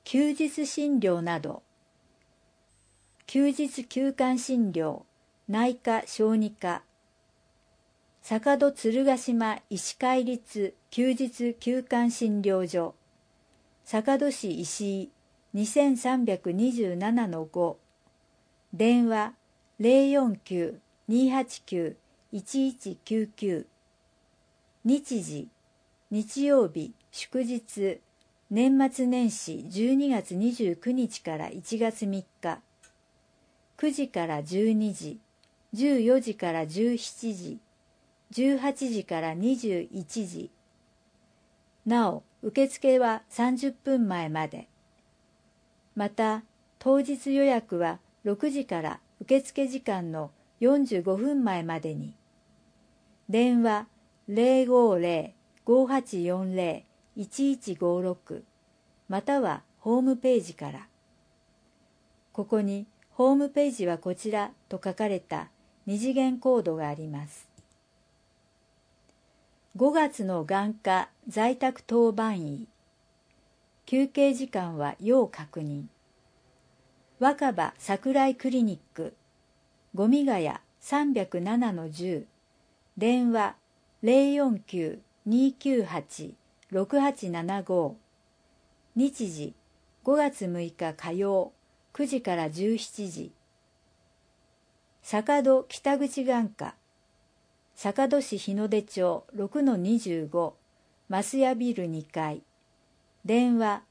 休日診療など、休日休館診療、内科小児科、坂戸鶴ヶ島医師会立休日休館診療所、坂戸市石井 2327-5、電話049-289-1199、日時、日曜日、祝日、年末年始12月29日から1月3日、9時から12時、14時から17時、18時から21時。なお、受付は30分前まで。また、当日予約は6時から受付時間の45分前までに。電話050-5840-1156またはホームページから。ここにホームページはこちらと書かれた二次元コードがあります。5月の眼科在宅当番医。休憩時間は要確認。若葉桜井クリニック、五味ヶ谷307-10、電話049-298-6875、日時5月6日火曜9時から17時。坂戸北口眼科、坂戸市日の出町 6-25 増屋ビル2階、電話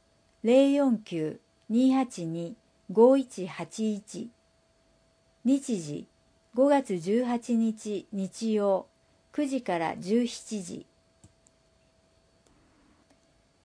049-282-5181、日時5月18日日曜9時から17時。